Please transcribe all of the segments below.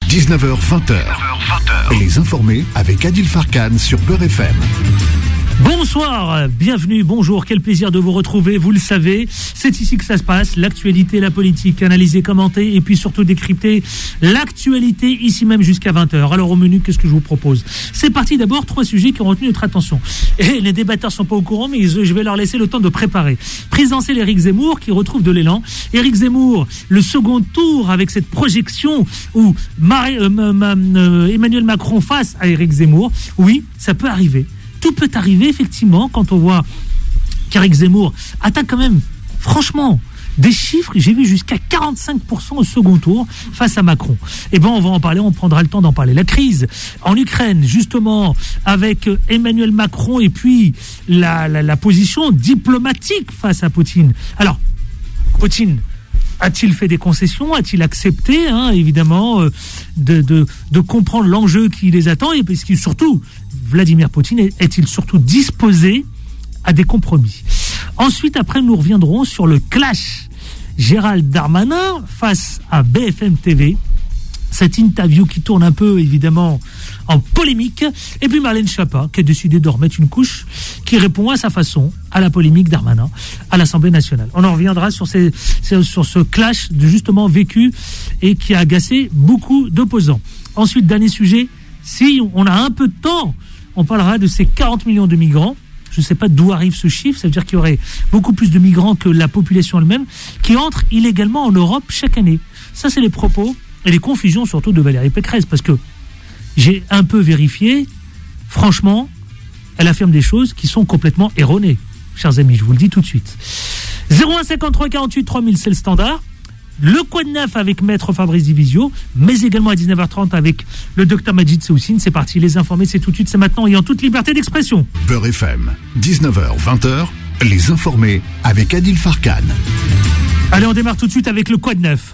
19h, 20h. Les informés avec Adil Farkan sur Beurre FM. Bonsoir, bienvenue, bonjour, quel plaisir de vous retrouver, vous le savez, c'est ici que ça se passe, l'actualité, la politique, analysée, commentée et puis surtout décrypter l'actualité ici même jusqu'à 20h. Alors au menu, qu'est-ce que je vous propose ? C'est parti, d'abord, 3 sujets qui ont retenu notre attention. Et les débatteurs sont pas au courant, mais je vais leur laisser le temps de préparer. Présidentielle Éric Zemmour qui retrouve de l'élan. Éric Zemmour, le second tour avec cette projection où Emmanuel Macron face à Éric Zemmour, oui, ça peut arriver. Tout peut arriver, effectivement, quand on voit qu'Éric Zemmour attaque quand même, franchement, des chiffres, j'ai vu jusqu'à 45% au second tour face à Macron. Eh bien, on va en parler, on prendra le temps d'en parler. La crise en Ukraine, justement, avec Emmanuel Macron et puis la position diplomatique face à Poutine. Alors, Poutine a-t-il fait des concessions ? A-t-il accepté, évidemment, de comprendre l'enjeu qui les attend ? Et parce que surtout, Vladimir Poutine est-il surtout disposé à des compromis ? Ensuite, après, nous reviendrons sur le clash Gérald Darmanin face à BFM TV. Cette interview qui tourne un peu, évidemment, en polémique. Et puis Marlène Schiappa, qui a décidé de remettre une couche, qui répond à sa façon à la polémique Darmanin à l'Assemblée nationale. On en reviendra sur ce clash justement vécu et qui a agacé beaucoup d'opposants. Ensuite, dernier sujet, si on a un peu de temps, on parlera de ces 40 millions de migrants. Je ne sais pas d'où arrive ce chiffre, ça veut dire qu'il y aurait beaucoup plus de migrants que la population elle-même, qui entrent illégalement en Europe chaque année. Ça, c'est les propos et les confusions surtout de Valérie Pécresse, parce que j'ai un peu vérifié, franchement, elle affirme des choses qui sont complètement erronées, chers amis, je vous le dis tout de suite. 01 53 48 3000, c'est le standard. Le Quoi de Neuf avec Maître Fabrice Divisio, mais également à 19h30 avec le Dr Majid Seoussine. C'est parti, les informés, c'est tout de suite, c'est maintenant et en toute liberté d'expression. Beurre FM, 19h, 20h, les informés avec Adil Farkan. Allez, on démarre tout de suite avec le Quoi de Neuf.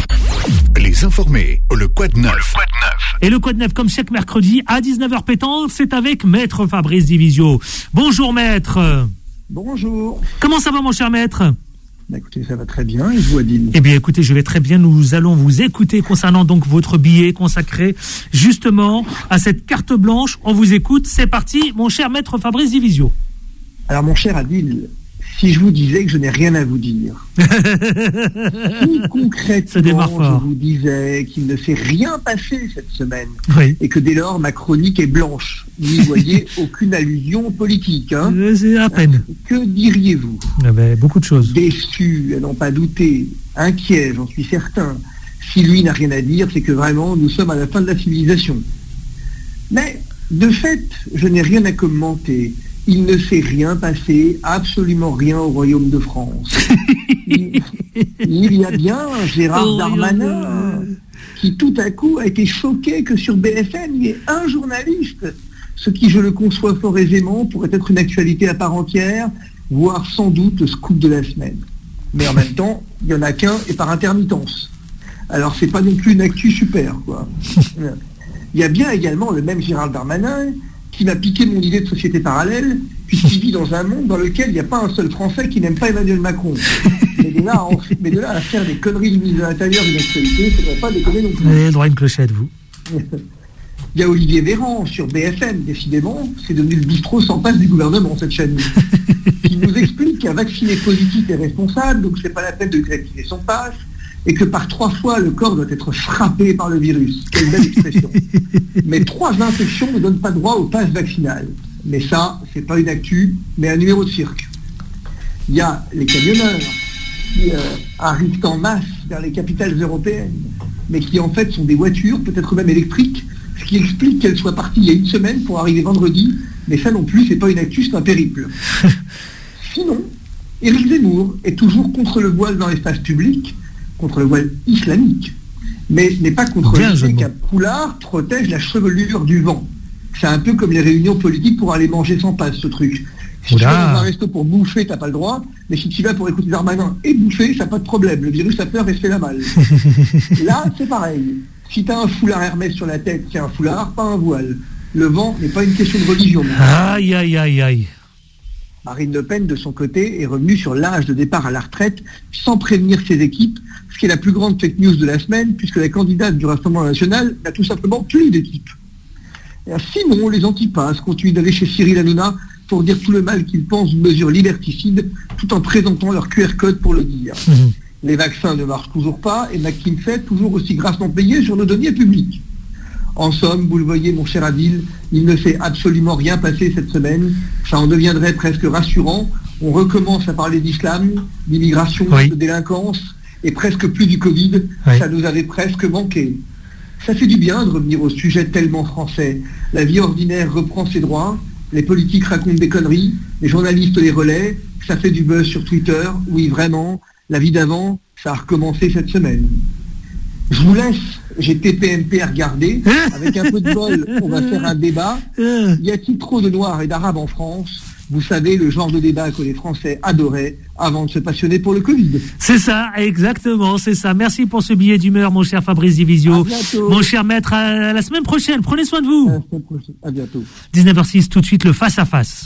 Les informés, le Quoi de Neuf. Et le Quoi de Neuf, comme chaque mercredi, à 19h pétant, c'est avec Maître Fabrice Divisio. Bonjour Maître. Bonjour. Comment ça va mon cher Maître ? Écoutez, ça va très bien, et vous Adil ? Eh bien écoutez, je vais très bien, nous allons vous écouter concernant donc votre billet consacré justement à cette carte blanche. On vous écoute, c'est parti mon cher Maître Fabrice Divisio. Alors mon cher Adil, si je vous disais que je n'ai rien à vous dire, si concrètement je vous disais qu'il ne s'est rien passé cette semaine, oui, et que dès lors ma chronique est blanche, vous n'y voyez aucune allusion politique, c'est à peine. Que diriez-vous ? Beaucoup de choses. Déçu, à n'en pas douter, inquiet, j'en suis certain. Si lui n'a rien à dire, c'est que vraiment nous sommes à la fin de la civilisation. Mais de fait, je n'ai rien à commenter. Il ne s'est rien passé, absolument rien au Royaume de France. Il y a bien Gérald Darmanin qui tout à coup a été choqué que sur BFM, il y ait un journaliste, ce qui, je le conçois fort aisément, pourrait être une actualité à part entière, voire sans doute le scoop de la semaine. Mais en même temps, il n'y en a qu'un et par intermittence. Alors c'est pas non plus une actu super, quoi. Il y a bien également le même Gérald Darmanin qui m'a piqué mon idée de société parallèle, puisqu'il vit dans un monde dans lequel il n'y a pas un seul Français qui n'aime pas Emmanuel Macron. Mais de là à faire des conneries du ministre de l'Intérieur d'une actualité, il ne faudrait pas déconner non plus. Vous avez droit à une clochette, vous. Il y a Olivier Véran sur BFM, décidément, c'est devenu le bistrot sans passe du gouvernement, cette chaîne, qui nous explique qu'un vacciné positif est responsable, donc c'est pas la peine de réactiver son passe, et que par 3 fois, le corps doit être frappé par le virus. Quelle belle expression. Mais 3 infections ne donnent pas droit au pass vaccinal. Mais ça, c'est pas une actu, mais un numéro de cirque. Il y a les camionneurs qui arrivent en masse vers les capitales européennes, mais qui en fait sont des voitures, peut-être même électriques, ce qui explique qu'elles soient parties il y a une semaine pour arriver vendredi, mais ça non plus, c'est pas une actu, c'est un périple. Sinon, Éric Zemmour est toujours contre le voile dans l'espace public, contre le voile islamique, mais n'est pas contre l'idée qu'un foulard protège la chevelure du vent. C'est un peu comme les réunions politiques pour aller manger sans passe, ce truc. Si tu vas dans un resto pour bouffer, t'as pas le droit, mais si tu vas pour écouter Darmanin et bouffer, ça n'a pas de problème. Le virus a peur et se fait la malle. Là, c'est pareil. Si t'as un foulard Hermès sur la tête, c'est un foulard, pas un voile. Le vent n'est pas une question de religion. Aïe, aïe, aïe, aïe. Marine Le Pen, de son côté, est revenue sur l'âge de départ à la retraite sans prévenir ses équipes, ce qui est la plus grande fake news de la semaine, puisque la candidate du Rassemblement national n'a tout simplement plus d'équipe. Sinon, les antipasses continuent d'aller chez Cyril Hanouna pour dire tout le mal qu'ils pensent d'une mesure liberticide, tout en présentant leur QR code pour le dire. Les vaccins ne marchent toujours pas, et McKinsey toujours aussi grassement payé sur nos deniers publics. En somme, vous le voyez, mon cher Adil, il ne s'est absolument rien passé cette semaine. Ça en deviendrait presque rassurant. On recommence à parler d'islam, d'immigration, de délinquance, et presque plus du Covid. Ça nous avait presque manqué. Ça fait du bien de revenir au sujet tellement français. La vie ordinaire reprend ses droits, les politiques racontent des conneries, les journalistes les relaient, ça fait du buzz sur Twitter. Oui, vraiment, la vie d'avant, ça a recommencé cette semaine. Je vous laisse, j'ai TPMP à regarder. Avec un peu de bol, on va faire un débat. Y a-t-il trop de Noirs et d'Arabes en France ? Vous savez, le genre de débat que les Français adoraient avant de se passionner pour le Covid. C'est ça, exactement, c'est ça. Merci pour ce billet d'humeur, mon cher Fabrice Divisio. Mon cher maître, à la semaine prochaine. Prenez soin de vous. À la semaine prochaine. À bientôt. 19h06, tout de suite, le face-à-face.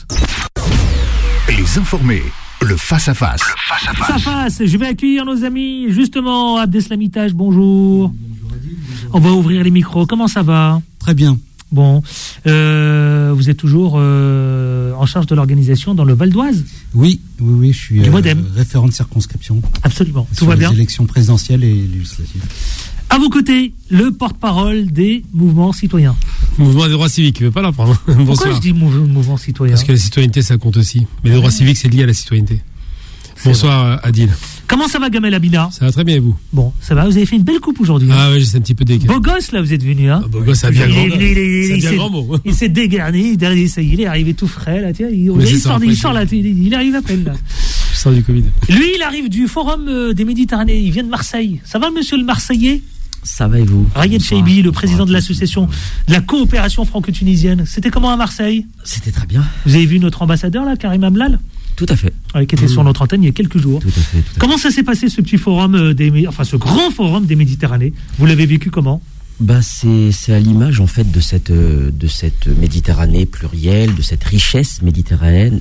Les informés. Le face-à-face. Face-à-face. Je vais accueillir nos amis, justement, Abdeslamitage, bonjour. On va ouvrir les micros. Comment ça va ? Très bien. Bon, vous êtes toujours en charge de l'organisation dans le Val d'Oise ? Oui, je suis référent de circonscription. Absolument, tout va bien. Les élections présidentielles et législatives. À vos côtés, le porte-parole des mouvements citoyens. Mouvement des droits civiques, il ne veut pas la prendre. Pourquoi je dis mouvement citoyen ? Parce que la citoyenneté, ça compte aussi. Mais les droits civiques, c'est lié à la citoyenneté. Bonsoir, Adil. Comment ça va, Gamel Abina ? Ça va très bien, et vous ? Bon, ça va, vous avez fait une belle coupe aujourd'hui. Ah oui, c'est un petit peu dégueu. Beau gosse, là, vous êtes venu, hein ? Beau gosse, c'est bien grand mot. Il s'est dégarni, il est arrivé tout frais, là, tiens, il sort là, il arrive à peine, là. Je sors du Covid. Lui, il arrive du Forum des Méditerranées, il vient de Marseille. Ça va, monsieur le Marseillais ? Ça va et vous ? Rayed Chaibi, le président de l'association de la coopération franco-tunisienne. C'était comment à Marseille ? C'était très bien. Vous avez vu notre ambassadeur, là, Karim Amlal ? Tout à fait. Qui était sur notre antenne il y a quelques jours. Tout à fait. Comment ça s'est passé, ce petit forum, ce grand forum des Méditerranées ? Vous l'avez vécu comment ? C'est à l'image, en fait, de cette Méditerranée plurielle, de cette richesse méditerranéenne,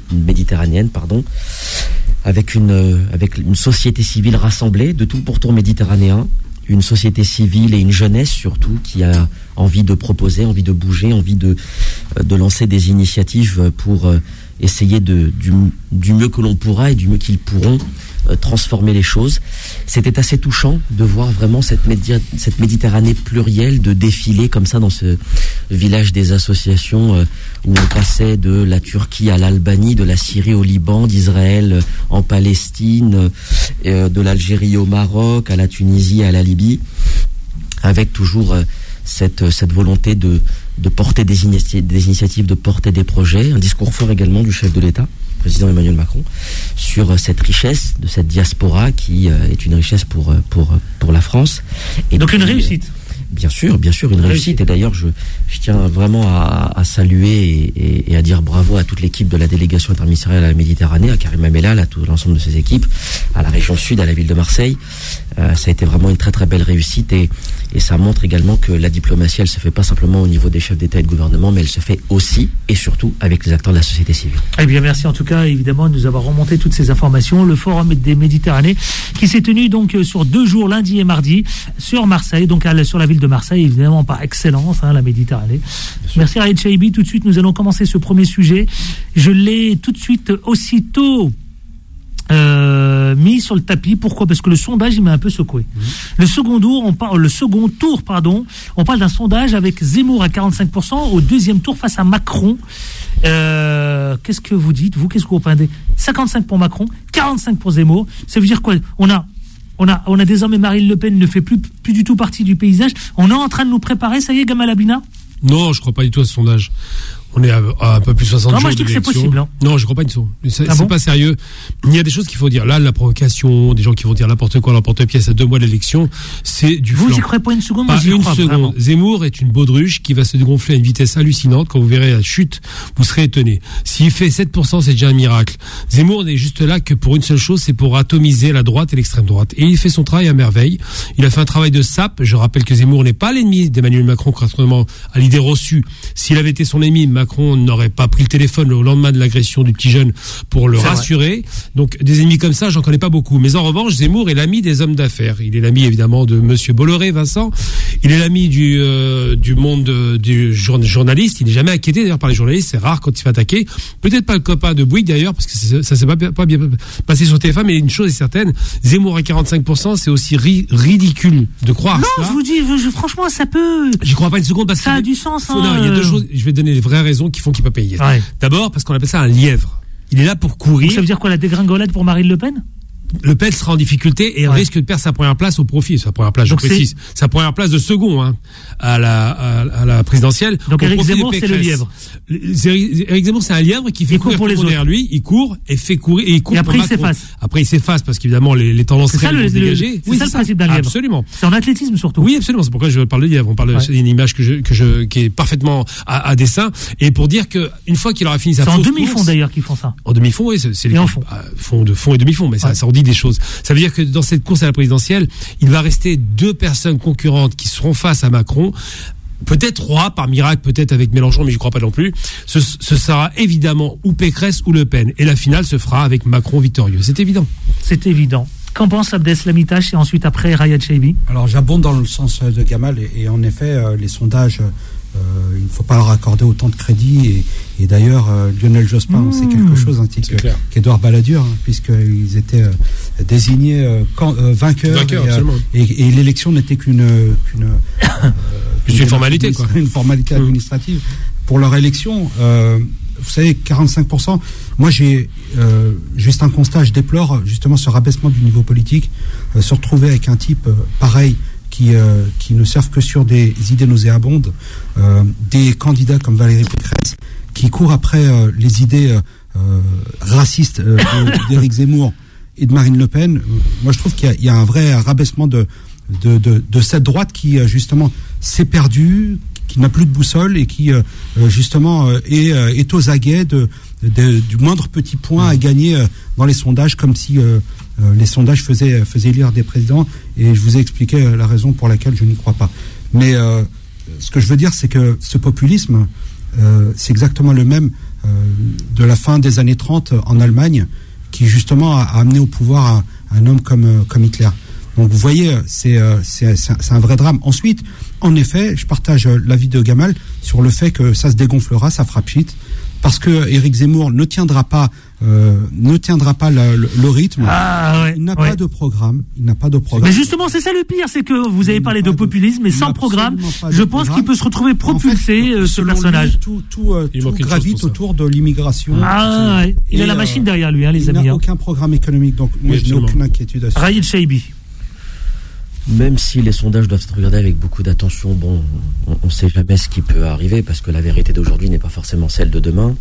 avec une société civile rassemblée de tout le pourtour méditerranéen, une société civile et une jeunesse surtout qui a envie de proposer, envie de bouger, envie de lancer des initiatives pour essayer du mieux que l'on pourra et du mieux qu'ils pourront transformer les choses. C'était assez touchant de voir vraiment cette Méditerranée plurielle de défiler comme ça dans ce village des associations où on passait de la Turquie à l'Albanie, de la Syrie au Liban, d'Israël en Palestine, de l'Algérie au Maroc, à la Tunisie, à la Libye, avec toujours cette volonté de porter des initiatives, de porter des projets, un discours fort également du chef de l'État, président Emmanuel Macron, sur cette richesse de cette diaspora qui est une richesse pour la France. Et donc une réussite. Bien sûr, une réussite. Et d'ailleurs, je tiens vraiment à saluer et à dire bravo à toute l'équipe de la délégation interministérielle à la Méditerranée, à Karim Amellal, à tout l'ensemble de ses équipes, à la région sud, à la ville de Marseille. Ça a été vraiment une très très belle réussite et ça montre également que la diplomatie, elle se fait pas simplement au niveau des chefs d'État et de gouvernement, mais elle se fait aussi et surtout avec les acteurs de la société civile. Eh bien, merci en tout cas, évidemment, de nous avoir remonté toutes ces informations. Le Forum des Méditerranées qui s'est tenu donc sur 2 jours, lundi et mardi, sur Marseille, donc sur la ville de Marseille, évidemment par excellence, la Méditerranée. Merci Rayed Chaibi. Tout de suite, nous allons commencer ce premier sujet. Je l'ai tout de suite aussitôt mis sur le tapis. Pourquoi ? Parce que le sondage, il m'a un peu secoué. Le second tour, on parle d'un sondage avec Zemmour à 45%, au deuxième tour face à Macron. Qu'est-ce que vous dites, vous ? Qu'est-ce que vous pensez ? 55 pour Macron, 45 pour Zemmour. Ça veut dire quoi ? On a désormais Marine Le Pen ne fait plus du tout partie du paysage. On est en train de nous préparer, ça y est, Gamal Abina ? Non, je crois pas du tout à ce sondage. On est à un peu plus de 60 jours. Moi je dis que c'est possible. Non, je crois pas du tout. C'est pas sérieux. Il y a des choses qu'il faut dire. Là, la provocation, des gens qui vont dire n'importe quoi, n'importe pièce à 2 mois de l'élection, c'est du flan. Vous y croyez pas une seconde ? Pas une seconde. Zemmour est une baudruche qui va se dégonfler à une vitesse hallucinante. Quand vous verrez la chute, vous serez étonné. S'il fait 7%, c'est déjà un miracle. Zemmour n'est juste là que pour une seule chose, c'est pour atomiser la droite et l'extrême droite. Et il fait son travail à merveille. Il a fait un travail de sape. Je rappelle que Zemmour n'est pas l'ennemi d'Emmanuel Macron, contrairement à l'idée reçue. S'il avait été son ennemi, Macron n'aurait pas pris le téléphone au lendemain de l'agression du petit jeune pour le rassurer. Donc des ennemis comme ça, j'en connais pas beaucoup. Mais en revanche, Zemmour est l'ami des hommes d'affaires. Il est l'ami évidemment de Monsieur Bolloré, Vincent. Il est l'ami du monde du journaliste. Il n'est jamais inquiété d'ailleurs par les journalistes. C'est rare quand il se fait attaquer. Peut-être pas le copain de Bouygues d'ailleurs, parce que ça s'est pas bien passé sur TF1. Mais une chose est certaine, Zemmour à 45%, c'est aussi ridicule de croire. Non, je vous dis, franchement, ça peut. J'y crois pas une seconde parce que ça a du sens. Non, il y a deux choses. Je vais donner les vraies raisons qui font qu'il peut payer. Ouais. D'abord, parce qu'on appelle ça un lièvre. Il est là pour courir. Ça veut dire quoi, la dégringolade pour Marine Le Pen? Le Pen sera en difficulté et risque de perdre sa première place au profit. Sa première place, je précise. Sa première place de second, à la présidentielle. Donc Éric Zemmour, c'est le lièvre. Éric Zemmour, c'est un lièvre qui fait courir pour les autres. Derrière lui. Il court et fait courir et il court. Et après, il s'efface. Après, il s'efface parce qu'évidemment, les tendances vont se dégager. C'est ça le principe d'un lièvre. Absolument. C'est en athlétisme surtout. Oui, absolument. C'est pourquoi je parle de lièvre. On parle d'une image qui est parfaitement à dessin. Et pour dire que une fois qu'il aura fini sa fausse course. C'est en demi-fond d'ailleurs qu'ils font ça. En demi-fond, oui. C'est et en fond. Fond et demi-fond. Mais ça en dit des choses. Ça veut dire que dans cette course à la présidentielle, il va rester deux personnes concurrentes qui seront face à Macron. Peut-être 3 par miracle, peut-être avec Mélenchon, mais je crois pas non plus. Ce sera évidemment ou Pécresse ou Le Pen. Et la finale se fera avec Macron victorieux. C'est évident. C'est évident. Qu'en pense Abdeslam Itache et ensuite après Rayad Chaibi? Alors j'abonde dans le sens de Gamal et en effet les sondages, il ne faut pas leur accorder autant de crédit et d'ailleurs Lionel Jospin c'est quelque chose ainsi qu'Édouard Balladur puisqu'ils étaient désignés vainqueurs et l'élection n'était qu'une formalité quoi. Une formalité administrative pour leur élection. Vous savez, 45%. Moi, j'ai juste un constat. Je déplore justement ce rabaissement du niveau politique. Se retrouver avec un type pareil qui ne servent que sur des idées nauséabondes, des candidats comme Valérie Pécresse qui courent après les idées racistes d'Éric Zemmour et de Marine Le Pen. Moi, je trouve qu'il y a un vrai rabaissement de cette droite qui justement s'est perdue, qui n'a plus de boussole et qui justement est aux aguets du moindre petit point à gagner dans les sondages, comme si les sondages faisaient élire des présidents. Et je vous ai expliqué la raison pour laquelle je n'y crois pas. Mais ce que je veux dire, c'est que ce populisme, c'est exactement le même de la fin des années 30 en Allemagne, qui justement a amené au pouvoir un homme comme Hitler. Donc vous voyez, c'est un vrai drame. Ensuite, en effet, je partage l'avis de Gamal sur le fait que ça se dégonflera, ça fera pchit, parce que Éric Zemmour ne tiendra pas le rythme. Il n'a pas de programme. Mais justement, c'est ça le pire, c'est que vous avez parlé de populisme, mais sans programme, je pense qu'il peut se retrouver propulsé, ce personnage. Tout gravite autour de l'immigration. Il a la machine derrière lui, les amis. Il n'a aucun programme économique, donc moi je n'ai aucune inquiétude à ce Rayad Chaibi. Même si les sondages doivent être regardés avec beaucoup d'attention, bon, on ne sait jamais ce qui peut arriver, parce que la vérité d'aujourd'hui n'est pas forcément celle de demain.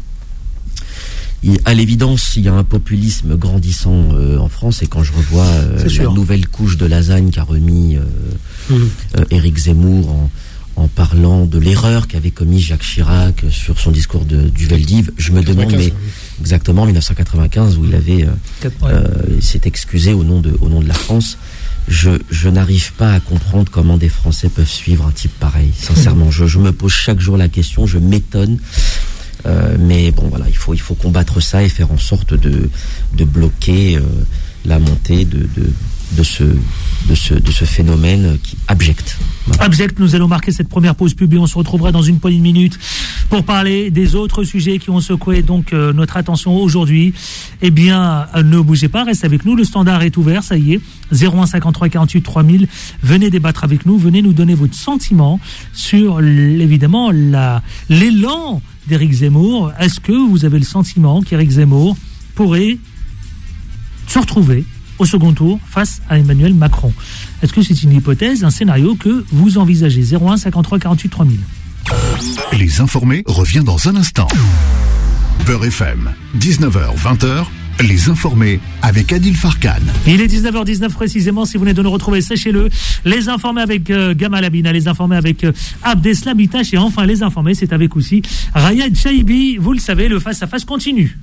À l'évidence, il y a un populisme grandissant en France, et quand je revois la nouvelle couche de lasagne qu'a remis Éric Zemmour en parlant de l'erreur qu'avait commis Jacques Chirac sur son discours du Veldiv, je me demande, exactement, en 1995, où il s'est excusé au nom de la France. Je n'arrive pas à comprendre comment des Français peuvent suivre un type pareil. Sincèrement, je me pose chaque jour la question, je m'étonne. Mais bon, voilà, il faut combattre ça et faire en sorte de bloquer la montée de ce phénomène qui abject. Voilà. Abject, nous allons marquer cette première pause pub et on se retrouvera dans une poignée de minutes pour parler des autres sujets qui ont secoué donc notre attention aujourd'hui. Eh bien, ne bougez pas, restez avec nous, le standard est ouvert, ça y est, 01 53 48 3000, venez débattre avec nous, venez nous donner votre sentiment sur évidemment l'élan d'Éric Zemmour. Est-ce que vous avez le sentiment qu'Éric Zemmour pourrait se retrouver au second tour face à Emmanuel Macron? Est-ce que c'est une hypothèse, un scénario que vous envisagez? 01 53 48 3000. Les informés revient dans un instant. Beurre FM, 19h-20h, les informés avec Adil Farkan. Il est 19h19 précisément, si vous venez de nous retrouver, sachez-le. Les informés avec Gamal Abina, les informés avec Abdeslam Itache et enfin les informés, c'est avec aussi Rayad Chaibi. Vous le savez, le face-à-face continue.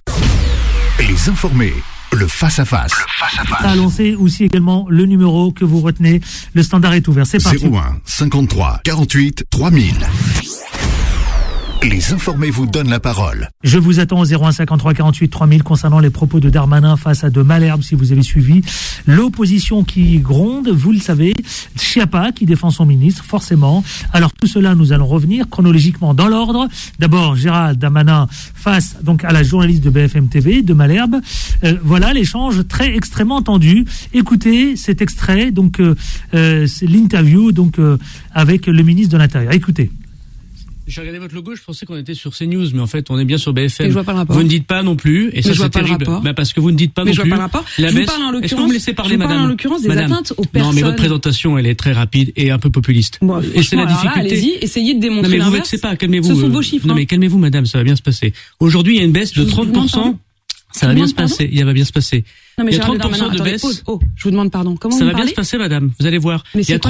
Les informés. Le face-à-face. Annoncez aussi également le numéro que vous retenez. Le standard est ouvert. C'est parti. 01 53 48 3000. Les informés vous donnent la parole. Je vous attends au 01 53 48 3000 concernant les propos de Darmanin face à de Malherbe, si vous avez suivi. L'opposition qui gronde, vous le savez, Schiappa qui défend son ministre, forcément. Alors tout cela, nous allons revenir chronologiquement dans l'ordre. D'abord, Gérald Darmanin face donc à la journaliste de BFM TV, de Malherbe. Voilà l'échange très extrêmement tendu. Écoutez cet extrait, donc c'est l'interview donc avec le ministre de l'Intérieur. Écoutez. J'ai regardé votre logo, je pensais qu'on était sur CNews, mais en fait, on est bien sur BFM. Mais je vois pas le rapport. Vous ne dites pas non plus, et ça c'est terrible. Bah parce que vous ne dites pas non plus. Je vois pas le rapport. La je vous baisse. parle en l'occurrence. Est-ce que vous me laissez parler, madame? Je vous parle en l'occurrence des madame. atteintes aux personnes. Non, mais votre présentation, elle est très rapide et un peu populiste. Bon, et c'est la difficulté. Allez-y, essayez de démontrer l'inverse. Non, mais vous vexez pas, calmez-vous. Ce sont vos chiffres. Non, mais calmez-vous, madame, ça va bien se passer. Aujourd'hui, il y a une baisse de 30%. Ça va bien se passer. Il va bien se passer. Non, mais il y a 30% de baisse. Oh, je vous demande pardon. Comment ça vous va bien se passer, madame. Vous allez voir. Mais il y a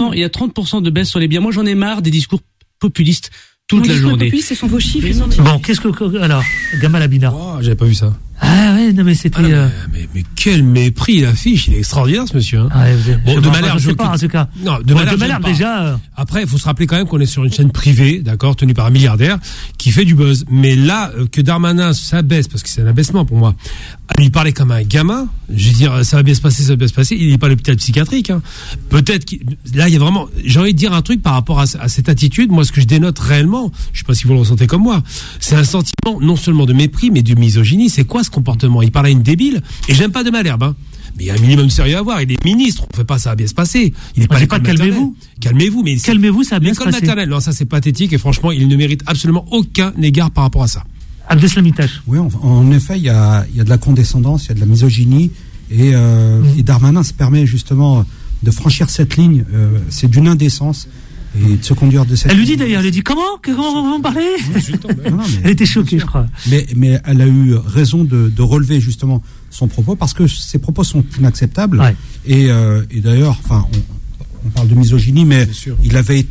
30% de baisse sur les biens. Moi, j'en ai marre des discours populistes toute la journée. Ce sont vos chiffres. Bon, qu'est-ce que alors, Gamal Abina. Oh, j'avais pas vu ça. Ah ouais, non mais c'était. Mais quel mépris il affiche, il est extraordinaire ce monsieur. Hein. Ah, bon, de Malherbe, je sais pas en tout cas. Non, de Malherbe déjà. Après, il faut se rappeler quand même qu'on est sur une chaîne privée, d'accord, tenue par un milliardaire, qui fait du buzz. Mais là, que Darmanin s'abaisse, parce que c'est un abaissement pour moi, à lui parler comme un gamin, je veux dire, ça va bien se passer, ça va bien se passer. Il n'est pas à l'hôpital psychiatrique. Hein. Peut-être là, il y a vraiment. J'ai envie de dire un truc par rapport à cette attitude. Moi, ce que je dénote réellement, je sais pas si vous le ressentez comme moi, c'est un sentiment non seulement de mépris, mais de misogynie. C'est quoi ce comportement? Il parle à une débile, et j'aime pas de Malherbe, hein. Mais il y a un minimum de sérieux à avoir. Il est ministre, on fait pas ça va bien se passer. Il est pas calmez-vous. Calmez-vous, mais calmez-vous, ça va bien se passer. L'école maternelle, non, ça c'est pathétique, et franchement, il ne mérite absolument aucun égard par rapport à ça. Abdeslamitache. Oui, en effet, il y a de la condescendance, il y a de la misogynie, et Darmanin se permet justement de franchir cette ligne. C'est d'une indécence. Et de se conduire de cette. Elle lui dit d'ailleurs, elle dit comment vous me parlez? Elle était choquée, je crois. Mais elle a eu raison de relever justement son propos parce que ses propos sont inacceptables. Ouais. Et d'ailleurs, enfin, on parle de misogynie, mais il avait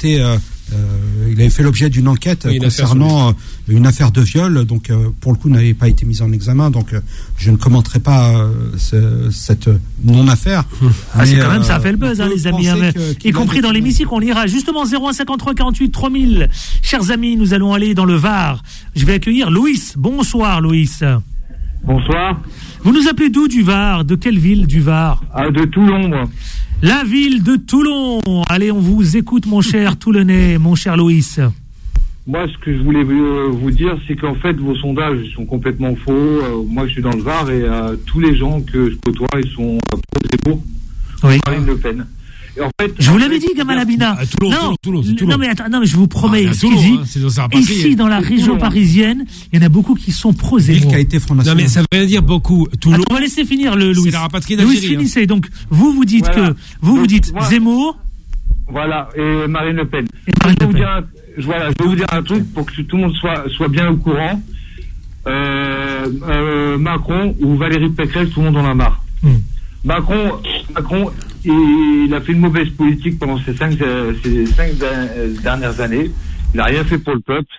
fait l'objet d'une enquête concernant une affaire de viol, donc pour le coup n'avait pas été mise en examen, donc je ne commenterai pas cette non-affaire. C'est quand même, ça a fait le buzz, les amis, y compris dans l'hémicycle, on ira justement 01 53 48 3000. Chers amis, nous allons aller dans le Var. Je vais accueillir Louis. Bonsoir Louis. Bonsoir. Vous nous appelez d'où du Var? De quelle ville du Var? De Toulon, moi. La ville de Toulon. Allez, on vous écoute, mon cher Toulonnais, mon cher Louis. Moi, ce que je voulais vous dire, c'est qu'en fait, vos sondages sont complètement faux. Moi, je suis dans le Var et tous les gens que je côtoie, ils sont pro-Zemmour, Marine Le Pen. Et en fait, je vous l'avais dit, Gamal Abina. Toulon. Non, mais attends, mais je vous promets, ici, dans la région parisienne, il y en a beaucoup qui sont pro-Zemmour. Qui a été Front National. Non, mais ça veut rien dire beaucoup. Toulon. Attends, on va laisser finir le Louis. C'est la rapatriée d'Algérie. Louis, finissez. Donc, vous dites voilà. Vous dites Zemmour. Voilà, et Marine Le Pen. Je vais vous dire un truc pour que tout le monde soit bien au courant. Macron ou Valérie Pécresse, tout le monde en a marre. Macron, il a fait une mauvaise politique pendant ces cinq dernières années. Il n'a rien fait pour le peuple.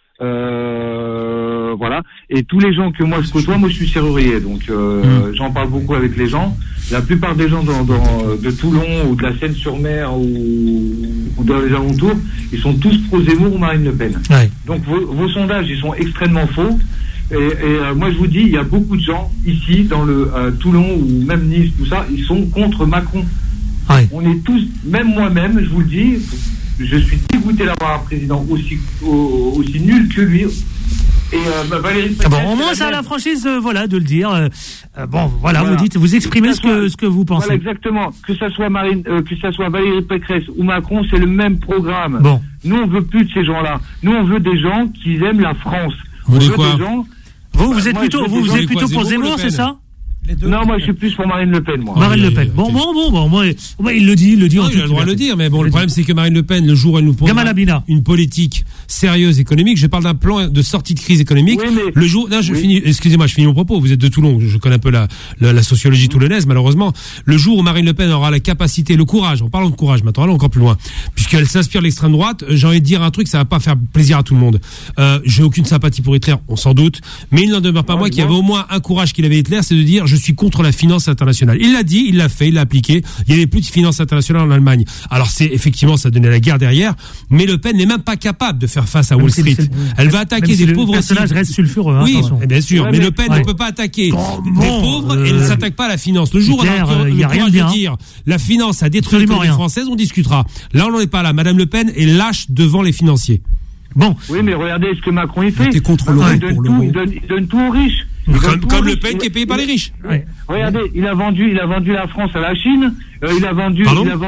Voilà. Et tous les gens que moi je côtoie, moi je suis serrurier, donc j'en parle beaucoup avec les gens. La plupart des gens de Toulon ou de la Seine-sur-Mer ou dans les alentours, ils sont tous pro-Zemmour ou Marine Le Pen. Ouais. Donc vos sondages, ils sont extrêmement faux. Et moi je vous dis, il y a beaucoup de gens ici dans le Toulon ou même Nice, tout ça, ils sont contre Macron. Ouais. On est tous, même moi-même, je vous le dis, je suis dégoûté d'avoir un président aussi nul que lui. Et Valérie Pécresse, bon, au moins ça a la franchise, de le dire. Vous exprimez ce que vous pensez. Voilà, exactement. Que ça soit Valérie Pécresse ou Macron, c'est le même programme. Bon. Nous, on veut plus de ces gens-là. Nous, on veut des gens qui aiment la France. Vous voulez quoi? Vous êtes plutôt pour Zemmour, c'est ça? Non, moi je suis plus pour Marine Le Pen, moi. Marine Le Pen. Bon, moi, il le dit. Non, il a le droit de le dire, mais bon, le problème c'est que Marine Le Pen, le jour où elle nous pose une politique sérieuse économique, je parle d'un plan de sortie de crise économique. Oui, mais... Le jour, excusez-moi, je finis mon propos. Vous êtes de Toulon, je connais un peu la sociologie toulonnaise, malheureusement. Le jour où Marine Le Pen aura la capacité, le courage, en parlant de courage, maintenant, allons encore plus loin, puisqu'elle s'inspire de l'extrême droite, j'ai envie de dire un truc, ça va pas faire plaisir à tout le monde. J'ai aucune sympathie pour Hitler, on s'en doute, mais il n'en demeure pas moi qui avait au moins un courage qu'il avait Hitler, c'est de dire je suis contre la finance internationale. Il l'a dit, il l'a fait, il l'a appliqué. Il n'y avait plus de finance internationale en Allemagne. Alors effectivement, ça donnait la guerre derrière, mais Le Pen n'est même pas capable de faire face à Wall Street. Elle va attaquer des pauvres aussi. Le personnage reste sulfureux. Oui, bien sûr. Ouais, mais Le Pen ne peut pas attaquer des pauvres et ne s'attaque pas à la finance. Le jour où elle a rien de dire la finance a détruit l'économie française, on discutera. Là, on n'en est pas là. Madame Le Pen est lâche devant les financiers. Bon. Oui, mais regardez ce que Macron il fait. T'es contre l'euro pour l'euro. Il donne tout aux riches. Comme Le Pen qui est payé par les riches. Ouais. Regardez, il a vendu la France à la Chine. Il a vendu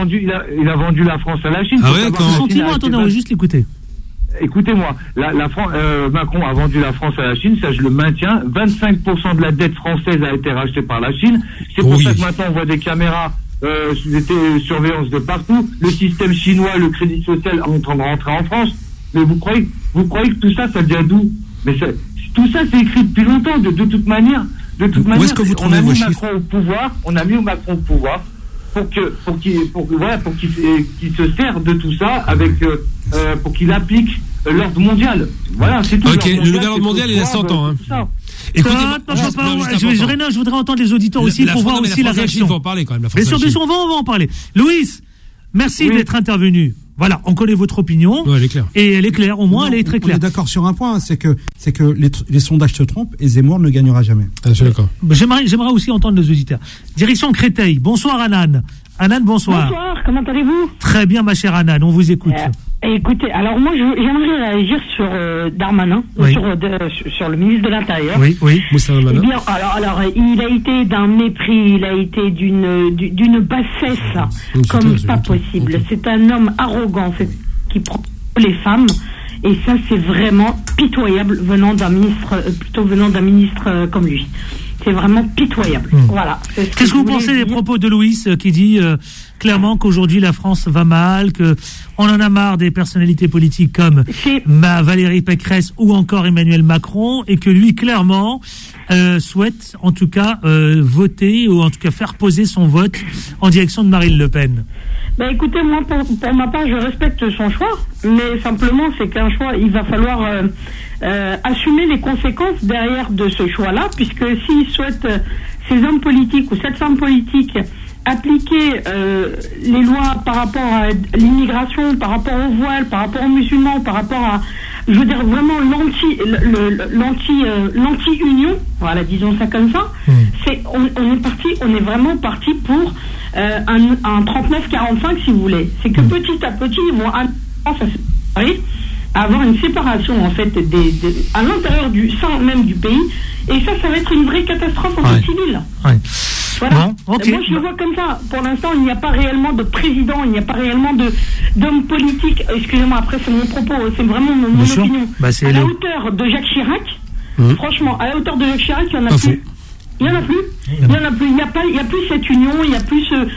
la France à la Chine. Ah ouais, Sentiment, attendez, on va juste l'écouter. Écoutez-moi, Macron a vendu la France à la Chine, ça je le maintiens. 25% de la dette française a été rachetée par la Chine. C'est pour ça que maintenant on voit des caméras de surveillance de partout. Le système chinois, le crédit social est en train de rentrer en France. Mais vous croyez que tout ça vient d'où? Mais tout ça c'est écrit depuis longtemps, de toute manière. Où est-ce que vous trouvez vos chiffres? On a mis Macron au pouvoir pour qu'il se serve de tout ça pour qu'il applique l'ordre mondial. Voilà, c'est tout. Ok, le nouvel ordre mondial, il a 100 ans. Écoutez, je voudrais entendre les auditeurs aussi pour voir aussi la réaction. On va en parler quand même. Bien sûr, on va en parler. Louis, merci d'être intervenu. Voilà, on connaît votre opinion. Ouais, elle est claire. Et elle est claire, au moins elle est très claire. On est d'accord sur un point, c'est que les sondages se trompent et Zemmour ne gagnera jamais. Je suis d'accord. J'aimerais aussi entendre les auditeurs. Direction Créteil. Bonsoir Anan. Anan, bonsoir. Bonsoir, comment allez-vous? Très bien ma chère Anan, on vous écoute. Écoutez, alors moi j'aimerais réagir sur Darmanin, sur le ministre de l'Intérieur. Oui. Moussa Darmanin. Eh bien, alors il a été d'un mépris, il a été d'une bassesse comme pas possible. C'est un homme arrogant, qui prend les femmes. Et ça, c'est vraiment pitoyable venant d'un ministre comme lui. C'est vraiment pitoyable. Voilà. Qu'est-ce que vous pensez des propos de Louis qui dit clairement qu'aujourd'hui la France va mal, que on en a marre des personnalités politiques comme Valérie Pécresse ou encore Emmanuel Macron, et que lui clairement souhaite en tout cas voter ou en tout cas faire poser son vote en direction de Marine Le Pen? Ben écoutez, moi pour ma part je respecte son choix, mais simplement c'est qu'un choix, il va falloir assumer les conséquences derrière de ce choix-là, puisque s'il souhaite ces hommes politiques ou cette femme politique appliquer les lois par rapport à l'immigration, par rapport au voile, par rapport aux musulmans, par rapport à, je veux dire vraiment l'anti-union, voilà, disons ça comme ça. On est vraiment parti pour un 39-45 si vous voulez. C'est que petit à petit ils vont avoir une séparation en fait à l'intérieur du sein même du pays, et ça va être une vraie catastrophe en civil. Voilà. Bon, okay. Moi je le vois comme ça. Pour l'instant il n'y a pas réellement de président, il n'y a pas réellement d'homme politique. Excusez-moi, après c'est mon propos, c'est vraiment mon opinion. À la hauteur de Jacques Chirac, franchement, à la hauteur de Jacques Chirac, il n'y en a plus. Il n'y en a plus. Il n'y a plus cette union, il n'y a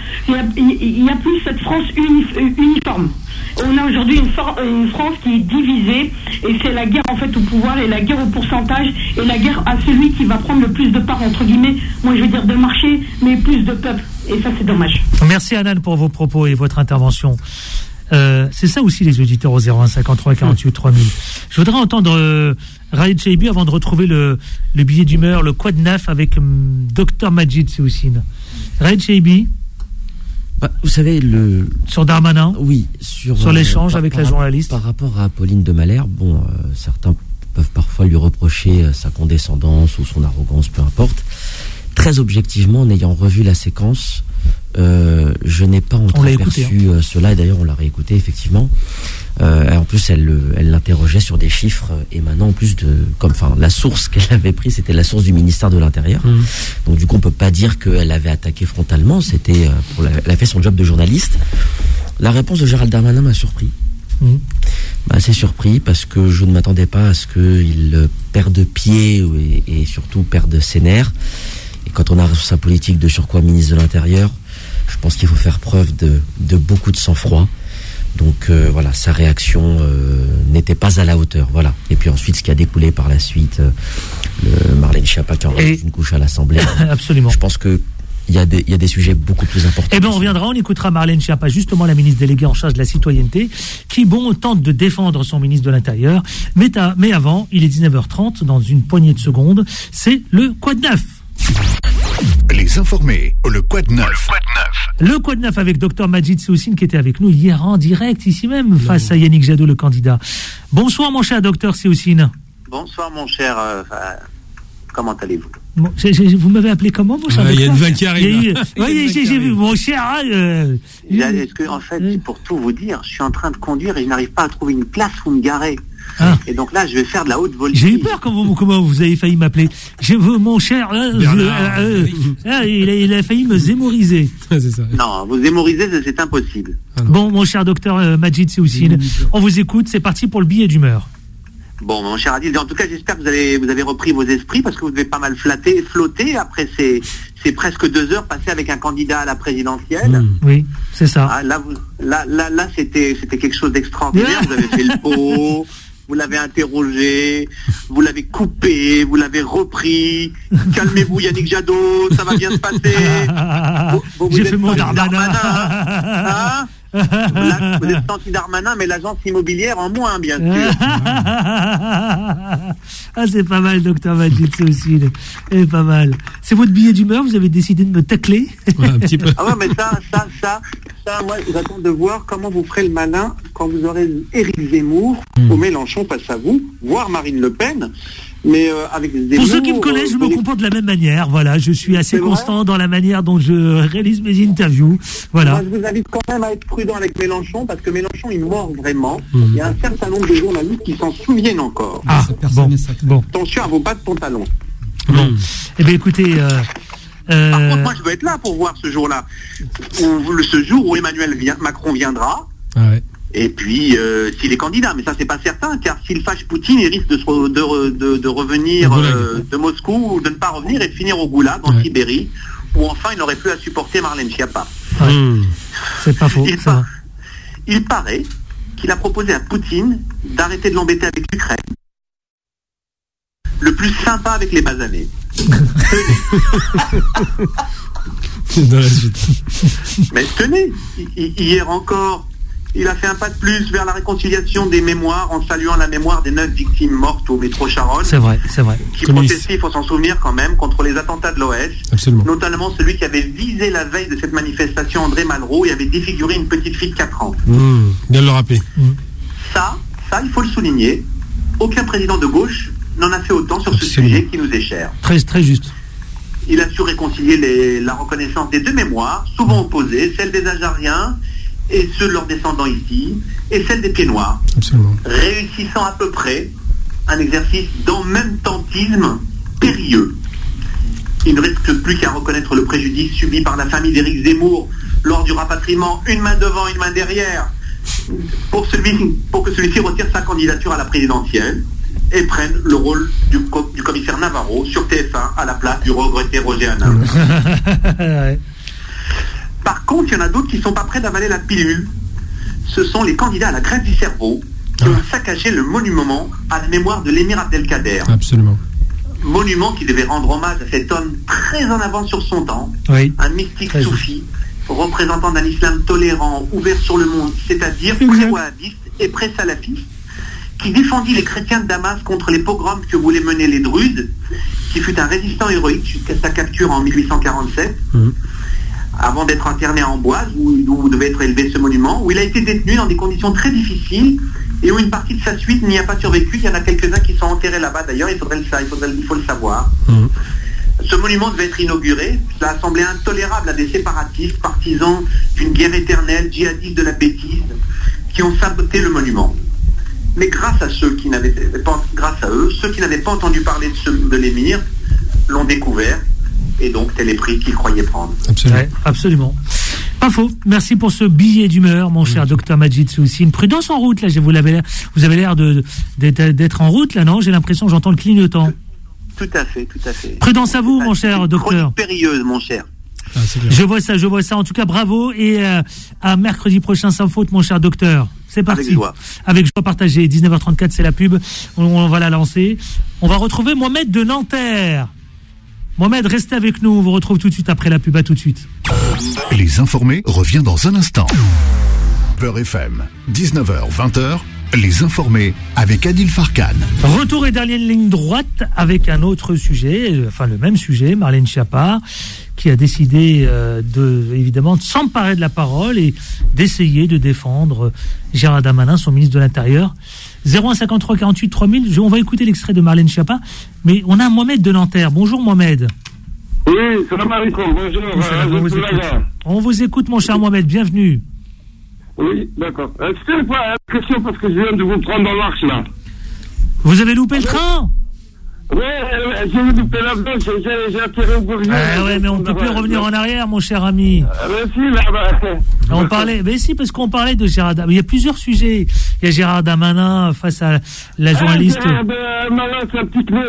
plus cette France uniforme. On a aujourd'hui une France qui est divisée, et c'est la guerre en fait au pouvoir, et la guerre au pourcentage, et la guerre à celui qui va prendre le plus de part, entre guillemets, moi je veux dire de marché, mais plus de peuple. Et ça c'est dommage. Merci Anan pour vos propos et votre intervention. C'est ça aussi les auditeurs au 01 53 48 3000. Je voudrais entendre Raïd Chaibi avant de retrouver le billet d'humeur, le quad neuf avec Dr Majid Seoussine. Raïd Chaibi. Vous savez, sur Darmanin, oui, sur l'échange avec la journaliste. Par rapport à Pauline de Malherbe, certains peuvent parfois lui reprocher sa condescendance ou son arrogance, peu importe. Très objectivement, en ayant revu la séquence, je n'ai pas entreaperçu cela, et d'ailleurs on l'a réécouté effectivement. En plus, elle l'interrogeait sur des chiffres émanant en plus la source qu'elle avait prise, c'était la source du ministère de l'Intérieur. Donc du coup, on peut pas dire qu'elle avait attaqué frontalement. C'était elle a fait son job de journaliste. La réponse de Gérald Darmanin m'a surpris. Assez surpris parce que je ne m'attendais pas à ce qu'il perde pied et surtout perde ses nerfs. Et quand on a sa politique de surcroît ministre de l'Intérieur, je pense qu'il faut faire preuve de beaucoup de sang-froid. Donc voilà, sa réaction n'était pas à la hauteur. Voilà. Et puis ensuite, ce qui a découlé par la suite, Marlène Schiappa qui en rajoute une couche à l'Assemblée. Absolument. Je pense que il y a des sujets beaucoup plus importants. Eh bien, on reviendra, on écoutera Marlène Schiappa, justement la ministre déléguée en charge de la citoyenneté, qui, tente de défendre son ministre de l'Intérieur. Mais avant, il est 19h30, dans une poignée de secondes, c'est le Quad Neuf. Les informés, le Quad Neuf. Le Quad Neuf avec Dr Majid Seoussine qui était avec nous hier en direct, ici même, face à Yannick Jadot, le candidat Bonsoir mon cher docteur Séoussine. Bonsoir mon cher, comment allez-vous? Bon, vous m'avez appelé comment mon cher docteur? Il y a une vanne qui arrive. Oui, j'ai vu mon cher. Est-ce que en fait, pour tout vous dire, je suis en train de conduire et je n'arrive pas à trouver une place où me garer. Et donc là, je vais faire de la haute voltige. J'ai eu peur comment vous avez failli m'appeler. Mon cher, il a failli me zémoriser. C'est ça. Non, vous zémoriser, c'est impossible. Bon, mon cher docteur Majid Séoussine, on vous écoute, c'est parti pour le billet d'humeur. Bon, mon cher Adil, en tout cas, j'espère que vous avez repris vos esprits parce que vous devez pas mal flotter après ces presque 2 heures passées avec un candidat à la présidentielle. Oui, c'est ça. Ah, là, c'était quelque chose d'extraordinaire. Vous avez fait le pot. Vous l'avez interrogé, vous l'avez coupé, vous l'avez repris. Calmez-vous, Yannick Jadot, ça va bien se passer. J'ai fait mon Darmanin. Hein? Vous êtes anti-Darmanin, mais l'agence immobilière en moins, bien sûr. C'est pas mal, docteur Majid, c'est aussi. C'est pas mal. C'est votre billet d'humeur, vous avez décidé de me tacler? Un petit peu. Ah ouais, mais ça, moi, j'attends de voir comment vous ferez le malin quand vous aurez Éric Zemmour ou Mélenchon face à vous, voire Marine Le Pen. Mais avec Zemmour, pour ceux qui me connaissent, je me comporte de la même manière. Voilà, je suis assez constant dans la manière dont je réalise mes interviews. Voilà. Moi, je vous invite quand même à être prudent avec Mélenchon parce que Mélenchon, il mord vraiment. Il y a un certain nombre de journalistes qui s'en souviennent encore. Bon. Attention à vos bas de pantalon. Bon. Eh bien, écoutez. Par contre, moi, je veux être là pour voir ce jour-là. Ce jour où Emmanuel Macron viendra. Ah ouais. Et puis, s'il est candidat, mais ça c'est pas certain, car s'il fâche Poutine, il risque de revenir de Moscou, ou de ne pas revenir et de finir au Goulag, en Sibérie, où enfin il n'aurait plus à supporter Marlène Schiappa. C'est pas faux. Il paraît qu'il a proposé à Poutine d'arrêter de l'embêter avec l'Ukraine. Le plus sympa avec les basanés. Mais tenez, hier encore, il a fait un pas de plus vers la réconciliation des mémoires en saluant la mémoire des 9 victimes mortes au métro Charonne. C'est vrai. Qui protestaient, il faut s'en souvenir quand même, contre les attentats de l'OS. Notamment celui qui avait visé la veille de cette manifestation André Malraux et avait défiguré une petite fille de 4 ans. Bien de le rappeler. Ça, il faut le souligner. Aucun président de gauche n'en a fait autant sur ce sujet qui nous est cher. Très, très juste. Il a su réconcilier la reconnaissance des 2 mémoires, souvent opposées, celle des Algériens et ceux de leurs descendants ici, et celle des pieds noirs. Absolument. Réussissant à peu près un exercice d'en-même-tantisme périlleux. Il ne reste plus qu'à reconnaître le préjudice subi par la famille d'Éric Zemmour lors du rapatriement, une main devant, une main derrière, pour que celui-ci retire sa candidature à la présidentielle et prenne le rôle du commissaire Navarro sur TF1 à la place du regretté Roger Hanin. Par contre, il y en a d'autres qui ne sont pas prêts d'avaler la pilule. Ce sont les candidats à la greffe du cerveau qui ont saccagé le monument à la mémoire de l'émir Abdelkader. Absolument. Monument qui devait rendre hommage à cet homme très en avance sur son temps, un mystique soufi, représentant d'un islam tolérant, ouvert sur le monde, c'est-à-dire pré-wahhabiste et pré-salafiste, qui défendit les chrétiens de Damas contre les pogroms que voulaient mener les Druses, qui fut un résistant héroïque jusqu'à sa capture en 1847. Avant d'être interné à Amboise, où devait être élevé ce monument, où il a été détenu dans des conditions très difficiles et où une partie de sa suite n'y a pas survécu. Il y en a quelques-uns qui sont enterrés là-bas d'ailleurs, il faut le savoir. Ce monument devait être inauguré. Cela a semblé intolérable à des séparatistes, partisans d'une guerre éternelle, djihadistes de la bêtise, qui ont saboté le monument. Mais grâce à ceux qui n'avaient pas entendu parler de l'émir, l'ont découvert. Et donc, tel est le prix qu'ils croyaient prendre. Absolument. Pas faux. Merci pour ce billet d'humeur, mon cher docteur Majid Séoussine. Prudence en route, là. Vous avez l'air d'être en route, là, non? J'ai l'impression que j'entends le clignotant. Tout à fait. Prudence à vous, mon cher docteur. Périlleuse, mon cher. Je vois ça. En tout cas, bravo. Et à mercredi prochain, sans faute, mon cher docteur. C'est parti. Avec joie partagée. 19h34, c'est la pub. On va la lancer. On va retrouver Mohamed de Nanterre. Mohamed, restez avec nous. On vous retrouve tout de suite après la pub. À tout de suite. Les informés revient dans un instant. Beurre FM, 19h, 20h. Les informés avec Adil Farkan. Retour et dernière ligne droite avec un autre sujet, le même sujet, Marlène Schiappa, qui a décidé évidemment de s'emparer de la parole et d'essayer de défendre Gérald Darmanin, son ministre de l'Intérieur. 0153 48 3000. On va écouter l'extrait de Marlène Schiappa, mais on a Mohamed de Nanterre. Bonjour Mohamed. Oui, salam alaikum, bonjour. On vous écoute mon cher Mohamed, bienvenue. Oui, d'accord. C'était une question parce que je viens de vous prendre en marche là. Vous avez loupé le train? Oui, j'ai loupé l'avion, j'ai atterri au Bourget. Ouais, mais on ne peut plus revenir en arrière, mon cher ami. Mais si, là, on parlait, mais si, parce qu'on parlait de Gérard Darmanin. Il y a plusieurs sujets. Il y a Gérard Darmanin face à la journaliste. C'est un petit peu,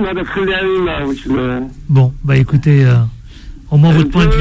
là, bon, bah écoutez, au moins votre point de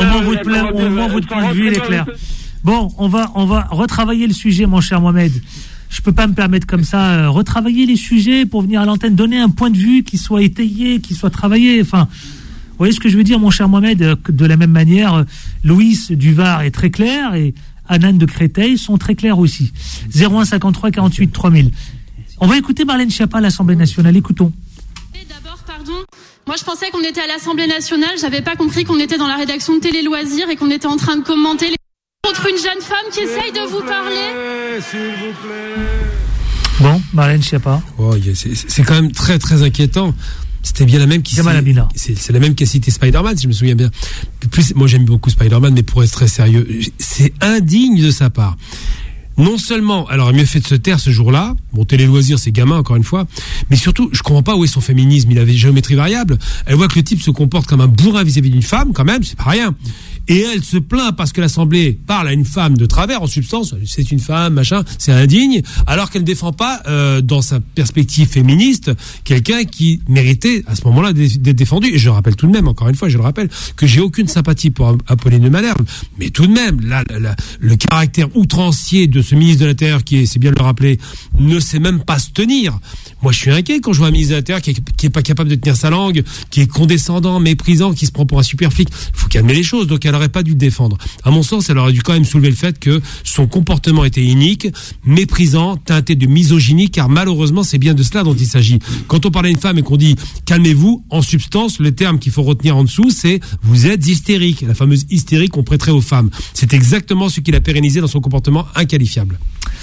vue, il est clair. Bon, on va retravailler le sujet, mon cher Mohamed. Je peux pas me permettre comme ça, retravailler les sujets pour venir à l'antenne, donner un point de vue qui soit étayé, qui soit travaillé. Enfin, vous voyez ce que je veux dire, mon cher Mohamed? De la même manière, Loïs du Var est très clair et Anane de Créteil sont très clairs aussi. 0153 48 3000. On va écouter Marlène Schiappa à l'Assemblée nationale. Écoutons. D'abord, pardon. Moi, je pensais qu'on était à l'Assemblée nationale. J'avais pas compris qu'on était dans la rédaction de Télé Loisirs et qu'on était en train de commenter contre une jeune femme qui essaye de vous parler. S'il vous plaît. Bon, Marlène Schiappa. Oh, c'est quand même très très inquiétant. C'était bien la même qui c'est la même qui a cité Spider-Man, si je me souviens bien. Moi j'aime beaucoup Spider-Man, mais pour être très sérieux, c'est indigne de sa part. Non seulement, alors il a mieux fait de se taire ce jour-là, bon, Télé Loisirs, c'est gamin encore une fois, mais surtout, je comprends pas où est son féminisme, il avait géométrie variable, elle voit que le type se comporte comme un bourrin vis-à-vis d'une femme, quand même, c'est pas rien. Et elle se plaint parce que l'Assemblée parle à une femme de travers, en substance, c'est une femme, machin, c'est indigne, alors qu'elle ne défend pas, dans sa perspective féministe, quelqu'un qui méritait, à ce moment-là, d'être défendu. Et je rappelle tout de même, encore une fois, je le rappelle, que j'ai aucune sympathie pour Apolline de Malherbe, mais tout de même, le caractère outrancier de ce ministre de l'Intérieur, qui est, c'est bien de le rappeler, ne sait même pas se tenir. Moi, je suis inquiet quand je vois un ministre de l'Intérieur qui est pas capable de tenir sa langue, qui est condescendant, méprisant, qui se prend pour un super flic. Il faut calmer les choses, donc elle n'aurait pas dû le défendre. À mon sens, elle aurait dû quand même soulever le fait que son comportement était inique, méprisant, teinté de misogynie, car malheureusement, c'est bien de cela dont il s'agit. Quand on parle à une femme et qu'on dit « calmez-vous », en substance, le terme qu'il faut retenir en dessous, c'est « vous êtes hystérique », la fameuse hystérie qu'on prêterait aux femmes. C'est exactement ce qu'il a pérennisé dans son comportement inqualifiable.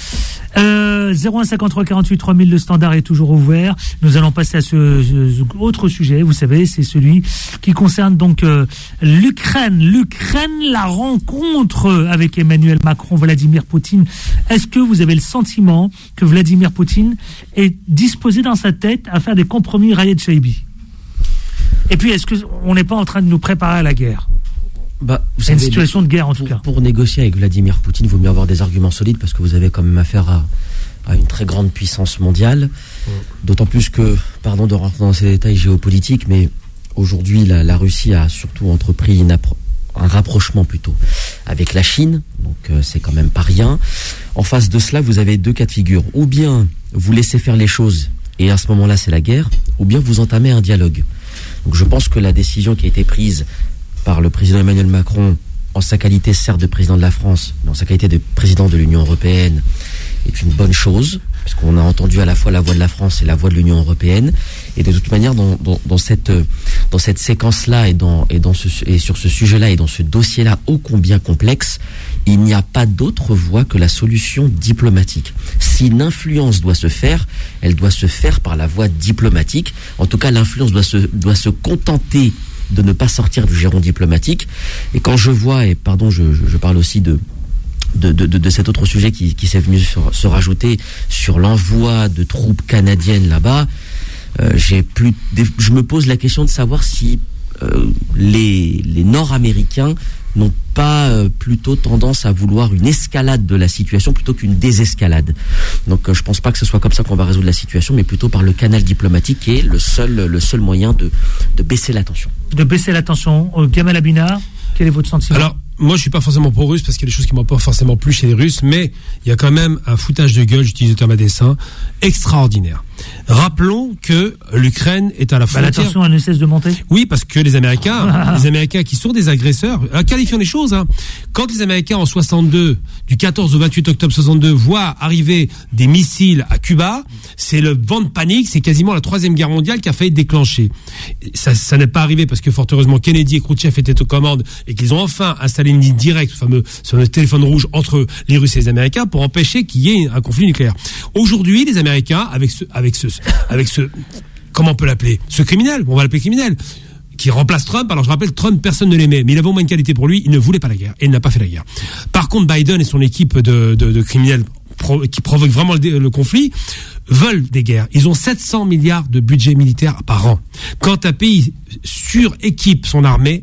0153 48 3000, le standard est toujours ouvert. Nous allons passer à ce autre sujet, vous savez, c'est celui qui concerne donc l'Ukraine, la rencontre avec Emmanuel Macron, Vladimir Poutine. Est-ce que vous avez le sentiment que Vladimir Poutine est disposé dans sa tête à faire des compromis Rayed Shaibi? Et puis, est-ce qu'on n'est pas en train de nous préparer à la guerre? C'est une situation de guerre en tout cas. Pour négocier avec Vladimir Poutine, il vaut mieux avoir des arguments solides parce que vous avez quand même affaire à une très grande puissance mondiale. D'autant plus que, pardon de rentrer dans ces détails géopolitiques, mais aujourd'hui la Russie a surtout entrepris un rapprochement plutôt avec la Chine, donc c'est quand même pas rien. En face de cela, vous avez deux cas de figure. Ou bien vous laissez faire les choses et à ce moment-là c'est la guerre, ou bien vous entamez un dialogue. Donc je pense que la décision qui a été prise par le président Emmanuel Macron, en sa qualité certes de président de la France, mais en sa qualité de président de l'Union européenne, est une bonne chose, puisqu'on a entendu à la fois la voix de la France et la voix de l'Union européenne. Et de toute manière, dans cette séquence-là et sur ce sujet-là et dans ce dossier-là ô combien complexe, il n'y a pas d'autre voie que la solution diplomatique. Si une influence doit se faire, elle doit se faire par la voie diplomatique. En tout cas, l'influence doit se contenter de ne pas sortir du giron diplomatique. Et quand je vois, et pardon, je parle aussi de cet autre sujet qui s'est venu se rajouter sur l'envoi de troupes canadiennes là-bas, je me pose la question de savoir si les Nord-Américains n'ont pas plutôt tendance à vouloir une escalade de la situation plutôt qu'une désescalade. Donc je pense pas que ce soit comme ça qu'on va résoudre la situation, mais plutôt par le canal diplomatique qui est le seul moyen de baisser la tension. De baisser la tension. Gamal Abinard, quel est votre sentiment? Alors, moi, je suis pas forcément pro-russe parce qu'il y a des choses qui m'ont pas forcément plu chez les Russes, mais il y a quand même un foutage de gueule, j'utilise le terme à dessein, extraordinaire. Rappelons que l'Ukraine est à la frontière. La tension ne cesse de monter. Oui, parce que les Américains qui sont des agresseurs, qualifions les choses. Quand les Américains en 62, du 14 au 28 octobre 62, voient arriver des missiles à Cuba, c'est le vent de panique, c'est quasiment la Troisième Guerre mondiale qui a failli déclencher. Ça n'est pas arrivé parce que fort heureusement Kennedy et Khrouchtchev étaient aux commandes et qu'ils ont enfin installé une ligne directe, sur le téléphone rouge entre les Russes et les Américains pour empêcher qu'il y ait un conflit nucléaire. Aujourd'hui, les Américains, avec ce, comment on peut l'appeler, ce criminel, on va l'appeler criminel, qui remplace Trump. Alors je rappelle, Trump, personne ne l'aimait, mais il avait au moins une qualité pour lui, il ne voulait pas la guerre, et il n'a pas fait la guerre. Par contre, Biden et son équipe de criminels qui provoquent vraiment le conflit, veulent des guerres. Ils ont 700 milliards de budget militaire par an. Quand un pays suréquipe son armée,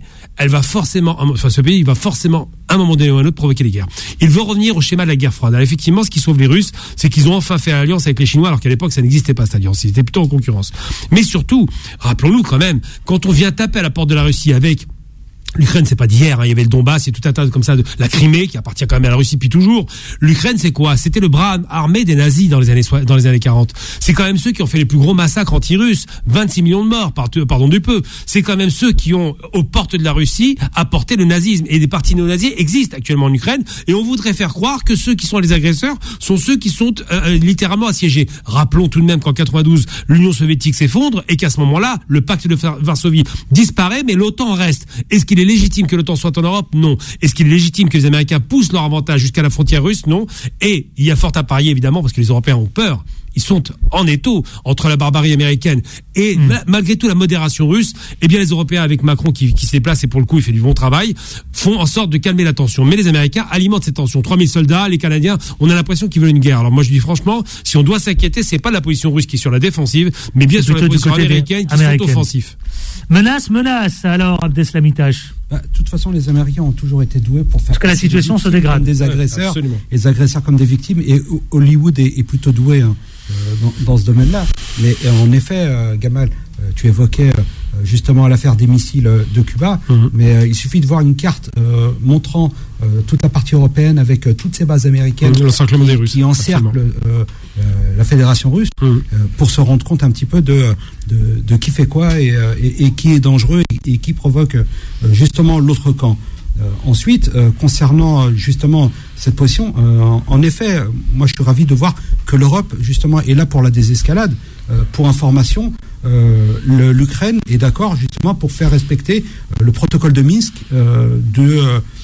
ce pays va forcément, à un moment donné ou à un autre, provoquer les guerres. Il veut revenir au schéma de la guerre froide. Alors effectivement, ce qui sauve les Russes, c'est qu'ils ont enfin fait alliance avec les Chinois, alors qu'à l'époque, ça n'existait pas, cette alliance. Ils étaient plutôt en concurrence. Mais surtout, rappelons-nous quand même, quand on vient taper à la porte de la Russie avec l'Ukraine, c'est pas d'hier, il y avait le Donbass, il y a tout un tas comme ça, la Crimée, qui appartient quand même à la Russie depuis toujours. L'Ukraine, c'est quoi? C'était le bras armé des nazis dans les années 40. C'est quand même ceux qui ont fait les plus gros massacres anti-russes. 26 millions de morts, pardon du peu. C'est quand même ceux qui ont, aux portes de la Russie, apporté le nazisme. Et des partis néo-nazis existent actuellement en Ukraine. Et on voudrait faire croire que ceux qui sont les agresseurs sont ceux qui sont littéralement assiégés. Rappelons tout de même qu'en 92, l'Union soviétique s'effondre et qu'à ce moment-là, le pacte de Varsovie disparaît, mais l'OTAN reste. Est-ce qu'il est légitime que l'OTAN soit en Europe? Non. Est-ce qu'il est légitime que les Américains poussent leur avantage jusqu'à la frontière russe? Non. Et il y a fort à parier, évidemment, parce que les Européens ont peur. Ils sont en étau entre la barbarie américaine et malgré tout la modération russe. Eh bien, les Européens, avec Macron qui se déplace et pour le coup il fait du bon travail, font en sorte de calmer la tension. Mais les Américains alimentent cette tension. 3000 soldats, les Canadiens, on a l'impression qu'ils veulent une guerre. Alors moi je dis franchement, si on doit s'inquiéter, c'est pas la position russe qui est sur la défensive, mais bien sur la position américaine qui sont offensifs. Menace, alors, Abdeslam Itache. De toute façon, les Américains ont toujours été doués pour faire... Parce que la situation se dégrade. Des agresseurs, les agresseurs comme des victimes, et Hollywood est plutôt doué dans ce domaine-là. Mais en effet, Gamal, tu évoquais justement l'affaire des missiles de Cuba, mais il suffit de voir une carte montrant toute la partie européenne avec toutes ces bases américaines qui encerclent la Fédération russe pour se rendre compte un petit peu de qui fait quoi et qui est dangereux et qui provoque justement l'autre camp. Ensuite, concernant justement cette position, en effet, moi je suis ravi de voir que l'Europe justement est là pour la désescalade. Pour information, l'Ukraine est d'accord justement pour faire respecter le protocole de Minsk du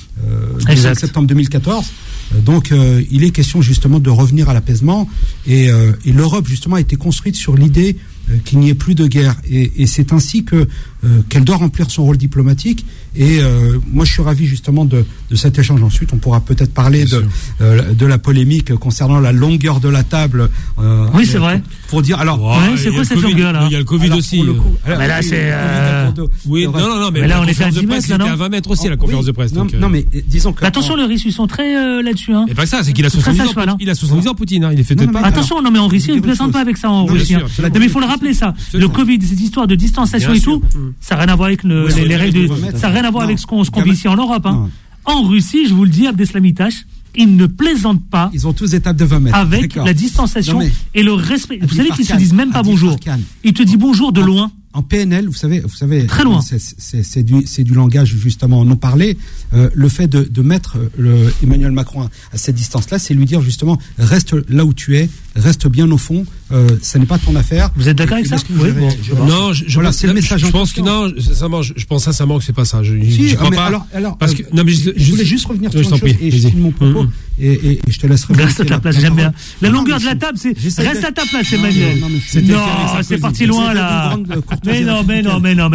5 septembre 2014. Donc il est question justement de revenir à l'apaisement et l'Europe justement a été construite sur l'idée qu'il n'y ait plus de guerre et c'est ainsi qu'elle doit remplir son rôle diplomatique et moi je suis ravi justement de cet échange. Ensuite on pourra peut-être parler de la polémique concernant la longueur de la table. Oui c'est vrai. Pour dire alors c'est quoi cette longueur là? Il y a le Covid aussi. Mais là c'est oui non mais là on était à 10 mètres là, non? C'était à 20 mètres aussi la conférence de presse. Non mais disons que attention les Russes ils sont très là-dessus hein. Et pas ça, c'est qu'il a 70 ans. Il a 70 ans Poutine, il est fait de pas. Attention non mais en Russie ils ne plaisantent pas avec ça en Russie. Mais il faut le rappeler ça. Le Covid, cette histoire de distanciation et tout, ça n'a rien à voir avec les règles, ça n'a rien à voir avec ce qu'on vit ici en Europe. Hein. En Russie, je vous le dis, Abdeslam Itache, ils ne plaisantent pas. Ils ont tous des tables de 20 mètres. Avec la distanciation et le respect. Vous savez qu'ils se disent même pas bonjour. Ils te disent bonjour de loin. En PNL, vous savez, très loin. C'est du langage justement non parlé. Le fait de mettre Emmanuel Macron à cette distance-là, c'est lui dire justement reste là où tu es, reste bien au fond. Ça n'est pas ton affaire. Vous êtes d'accord avec ça? Oui. Non, voilà, c'est le message. Je pense que non, sincèrement, je pense sincèrement que c'est pas ça. Je crois pas. Alors, parce que non, mais je voulais juste revenir sur une chose et je finis mon propos et je te laisserai. Reste à ta place, j'aime bien. La longueur de la table, c'est reste à ta place, Emmanuel. Non, c'est parti loin là. Mais non, il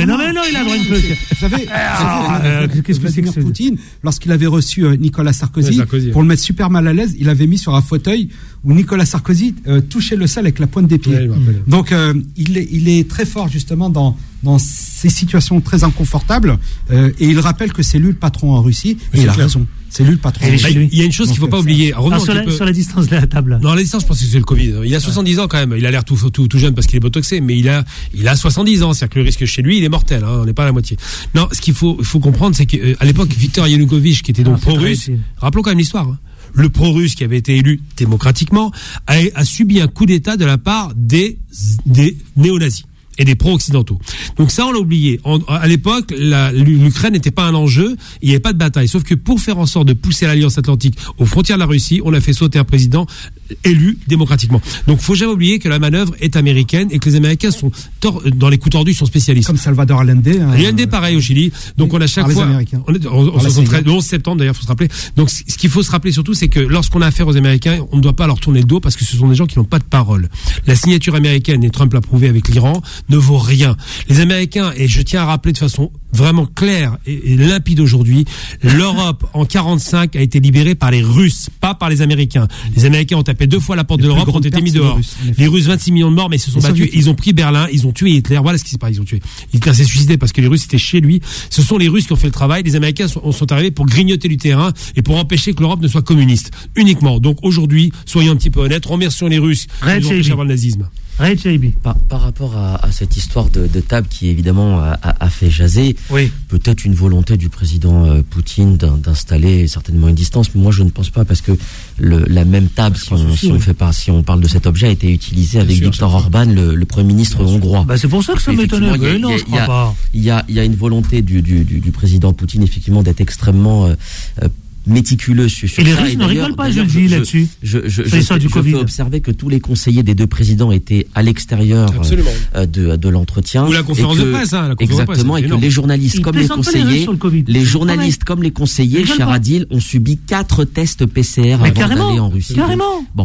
a droit une peu. Vous savez, qu'est-ce que c'est que Poutine, lorsqu'il avait reçu Nicolas Sarkozy, pour le mettre super mal à l'aise, il avait mis sur un fauteuil où Nicolas Sarkozy touchait le sol avec la pointe des pieds. Donc, il est très fort justement dans ces situations très inconfortables et il rappelle que c'est lui le patron en Russie et il a raison. C'est lui le patron. Il y a une chose qu'il ne faut pas oublier. Sur la distance de la table. Non, la distance, je pense que c'est le Covid. Il a 70 ans quand même. Il a l'air tout jeune parce qu'il est botoxé, mais il a 70 ans. C'est-à-dire que le risque chez lui, il est mortel. On n'est pas à la moitié. Non, ce qu'il faut comprendre, c'est qu'à l'époque, Viktor Yanukovych, qui était donc pro-russe, rappelons quand même l'histoire. le pro-russe qui avait été élu démocratiquement, a subi un coup d'État de la part des néo-nazis et des pro-occidentaux. Donc ça, on l'a oublié. À l'époque, l'Ukraine n'était pas un enjeu, il n'y avait pas de bataille. Sauf que pour faire en sorte de pousser l'Alliance Atlantique aux frontières de la Russie, on a fait sauter un président élu démocratiquement. Donc faut jamais oublier que la manœuvre est américaine et que les Américains sont dans les coups tordus, ils sont spécialistes. Comme Salvador Allende. Allende, pareil au Chili. Donc on a chaque fois... le 11 septembre d'ailleurs, faut se rappeler. Donc ce qu'il faut se rappeler surtout, c'est que lorsqu'on a affaire aux Américains, on ne doit pas leur tourner le dos parce que ce sont des gens qui n'ont pas de parole. La signature américaine, et Trump l'a prouvé avec l'Iran, ne vaut rien. Les Américains, et je tiens à rappeler de façon vraiment claire et limpide aujourd'hui, l'Europe en 45 a été libérée par les Russes, pas par les Américains. Les Américains ont tapé 2 fois la porte de l'Europe, ont été mis dehors. Les Russes, 26 millions de morts, mais ils se sont battus. Ils ont pris Berlin, ils ont tué Hitler. Voilà ce qui s'est passé. Ils ont tué. Hitler s'est suicidé parce que les Russes étaient chez lui. Ce sont les Russes qui ont fait le travail. Les Américains sont arrivés pour grignoter du terrain et pour empêcher que l'Europe ne soit communiste. Uniquement. Donc aujourd'hui, soyons un petit peu honnêtes, remercions les Russes qui nous ont empêché avant le nazisme. Par rapport à cette histoire de table qui évidemment a fait jaser, peut-être une volonté du président Poutine d'installer certainement une distance, mais moi je ne pense pas parce que la même table, si on parle de cet objet, a été utilisée avec Viktor Orban, le Premier ministre hongrois. C'est pour ça que ça m'étonnait. Non, je crois pas. Il y a une volonté du président Poutine effectivement d'être extrêmement méticuleux sur ça. Et les Russes ne rigolent pas, je le dis là-dessus. Je peux observer que tous les conseillers des 2 présidents étaient à l'extérieur de l'entretien. Ou la conférence de presse, exactement, et que les journalistes comme les conseillers, cher Adil, ont subi 4 tests PCR avant d'aller en Russie. Carrément. Bon.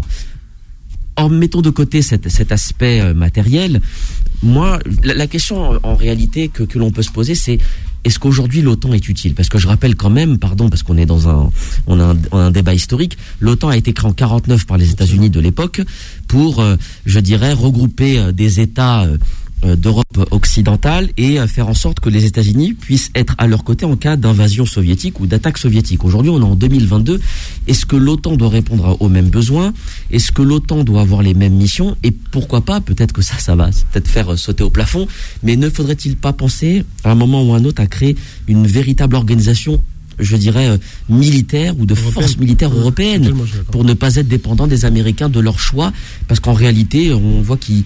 En mettant de côté cet aspect matériel, moi, la question en réalité que l'on peut se poser, c'est est-ce qu'aujourd'hui l'OTAN est utile ? Parce que je rappelle quand même, parce qu'on est on a un débat historique, l'OTAN a été créé en 49 par les États-Unis de l'époque pour, je dirais, regrouper des États d'Europe occidentale et faire en sorte que les États-Unis puissent être à leur côté en cas d'invasion soviétique ou d'attaque soviétique. Aujourd'hui, on est en 2022. Est-ce que l'OTAN doit répondre aux mêmes besoins ? Est-ce que l'OTAN doit avoir les mêmes missions ? Et pourquoi pas, peut-être que ça va peut-être faire sauter au plafond, mais ne faudrait-il pas penser, à un moment ou à un autre, à créer une véritable organisation, je dirais, militaire ou de force militaire européenne pour ne pas être dépendant des Américains, de leur choix ? Parce qu'en réalité, on voit qu'ils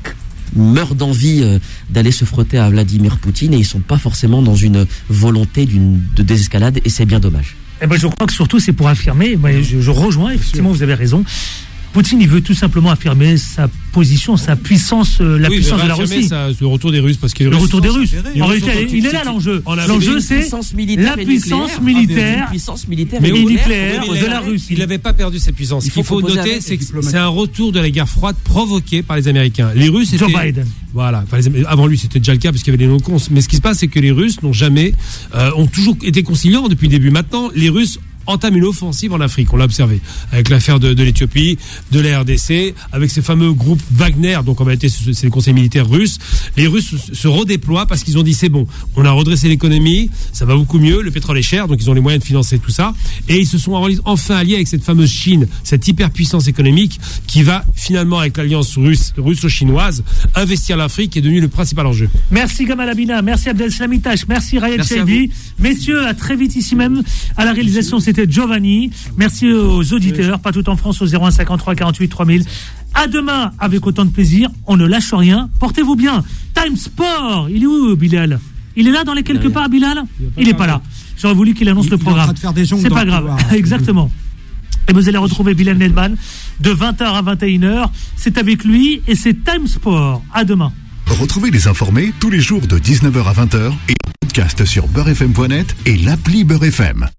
meurent d'envie d'aller se frotter à Vladimir Poutine et ils sont pas forcément dans une volonté de désescalade et c'est bien dommage. Je crois que surtout c'est pour affirmer, je rejoins, effectivement vous avez raison, Poutine, il veut tout simplement affirmer sa position, sa puissance, la puissance de la Russie. Le retour des Russes, parce que le retour des Russes. En réalité, il est là l'enjeu. L'enjeu, c'est la puissance militaire et nucléaire de la Russie. Il n'avait pas perdu cette puissance. Ce qu'il faut noter, c'est que c'est un retour de la guerre froide provoqué par les Américains. Les Russes étaient... Joe Biden. Voilà. Avant lui, c'était déjà le cas parce qu'il y avait des non-cons. Mais ce qui se passe, c'est que les Russes n'ont jamais, ont toujours été conciliants depuis le début. Maintenant, les Russes entame une offensive en Afrique, on l'a observé, avec l'affaire de l'Éthiopie, de la RDC, avec ces fameux groupes Wagner, donc en réalité c'est les conseils militaires russes. Les Russes se redéploient parce qu'ils ont dit c'est bon, on a redressé l'économie, ça va beaucoup mieux, le pétrole est cher, donc ils ont les moyens de financer tout ça, et ils se sont enfin alliés avec cette fameuse Chine, cette hyperpuissance économique qui va finalement avec l'alliance russo-chinoise investir l'Afrique qui est devenue le principal enjeu. Merci Gamal Abina, merci Abdel Slamitash, merci Rayed Chaibi, messieurs, à très vite ici même, à la réalisation c'était Giovanni, merci aux auditeurs, pas tout en France, au 01 53 48 3000. À demain avec autant de plaisir, on ne lâche rien, portez-vous bien. Time Sport, il est où Bilal? Il est là dans les quelque part, Bilal? Il n'est pas là. J'aurais voulu qu'il annonce le programme. C'est pas grave, exactement. Et vous allez retrouver Bilal Nedman de 20h à 21h. C'est avec lui et c'est Time Sport. À demain. Retrouvez les informés tous les jours de 19h à 20h et podcast sur beurrefm.net et l'appli Beurre FM.